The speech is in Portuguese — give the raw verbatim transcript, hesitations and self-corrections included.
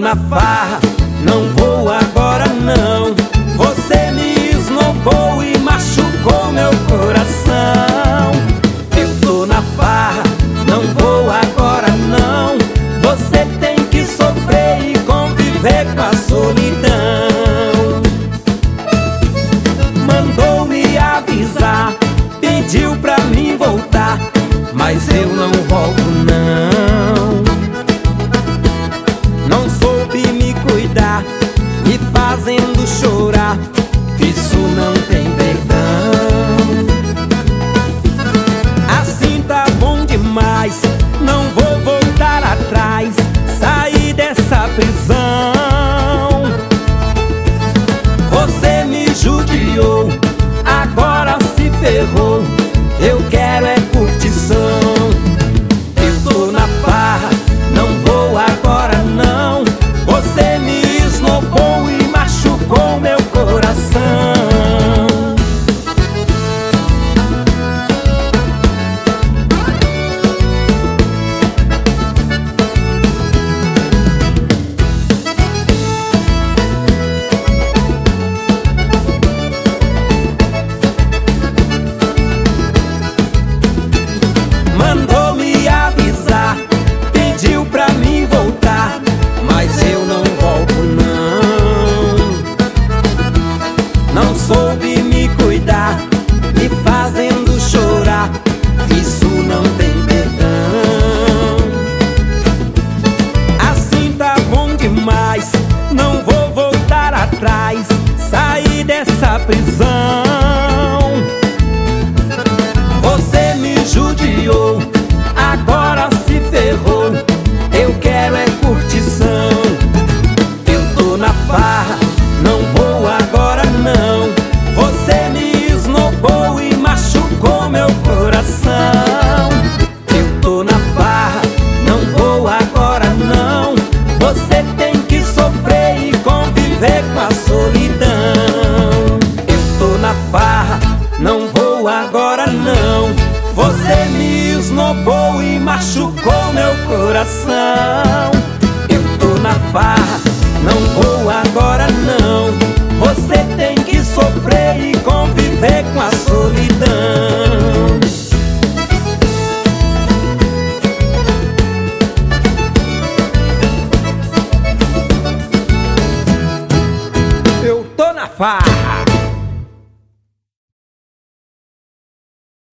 na farra, não vou agora não. Você me esnobou e machucou meu coração. Eu tô na farra, não vou agora não. Você tem que sofrer e conviver com a solidão. Mandou me avisar, pediu pra mim voltar, mas eu não volto não. Não soube me cuidar, me fazendo chorar, isso não tem perdão. Assim tá bom demais, não vou voltar atrás, sair dessa prisão. Você me judiou, agora se ferrou, eu quero é curtição. Eu tô na farra, não vou agora não. Você me esnobou e machucou meu coração. Mandou me avisar, pediu pra mim voltar, mas eu não volto não. Não soube me cuidar, me fazendo chorar, isso não tem perdão. Assim tá bom demais, não vou voltar atrás, sair dessa prisão. Você me judiou, agora se ferrou, eu quero é curtição. Eu tô na farra, não vou agora não. Você me esnobou e machucou meu coração. Eu tô na farra, não vou agora não. Você tem que sofrer e conviver com a solidão. Eu tô na farra, não vou agora não. Você me esnobou e machucou meu coração. Eu tô na farra, não vou agora não. Você tem que sofrer e conviver com a solidão. Eu tô na farra.